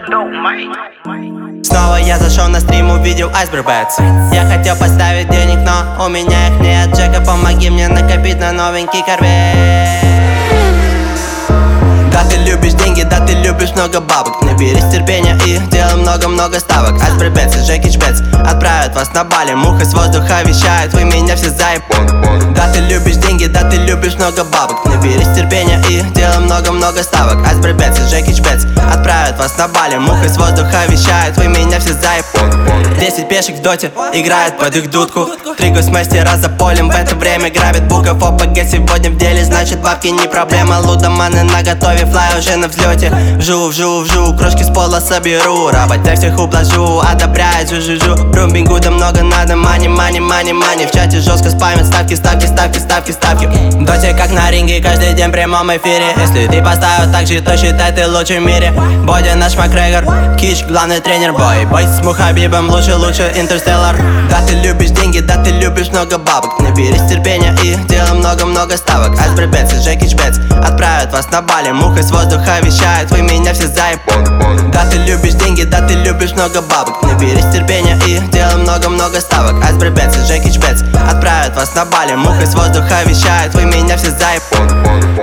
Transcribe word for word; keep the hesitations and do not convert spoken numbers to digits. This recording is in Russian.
Снова я зашел на стрим, увидел Iceberg Bats. Я хотел поставить денег, но у меня их нет. Джека, помоги мне накопить на новенький корвет. Да, ты любишь деньги, да, ты любишь много бабок. Наберись терпения и делай много-много ставок. Iceberg Bats и Джеки Бэтс отправят вас на Бали. Муха с воздуха вещает, вы меня все заебали. Да, ты любишь деньги, да, ты любишь много бабок. Наберись терпения и делай много-много ставок. Iceberg Bats и Джеки Бэтс отправят вас на Бали. Муха с воздуха вещает, вы меня все заебали. Десять пешек в доте играет под их дудку. Три госмастера за полем в это время грабит буков. ОПГ сегодня в деле, значит бабки не проблема. Лудоманы на готове, флай уже на взлете. Вжу, вжу, вжу, крошки с пола соберу. Работя всех ублажу, одобряет жу-жу-жу. Румбингу да много надо, мани, мани, мани, мани. В чате жестко спамят ставки, ставки, ставки, ставки, ставки. Доте как на ринге, каждый день в прямом эфире. Если ты поставил так же, то считай ты лучший в мире. Бодя наш Макгрегор, Кич главный тренер. Бой, бой с Мухабибом, лучше, лучше Интерстеллар. Да, ты любишь деньги, да, ты любишь много бабок. Наберись терпения и делай много-много ставок. Iceberg Bats и Джеки Бэтс отправят вас на Бали. Муха с воздуха вещает, вы меня все заебали. Да, ты любишь деньги, да, ты любишь много бабок. Наберись терпения и делай много-много ставок. Iceberg Bats и Джеки Бэтс отправят вас на Бали. Муха с воздуха вещает, вы меня все заебали.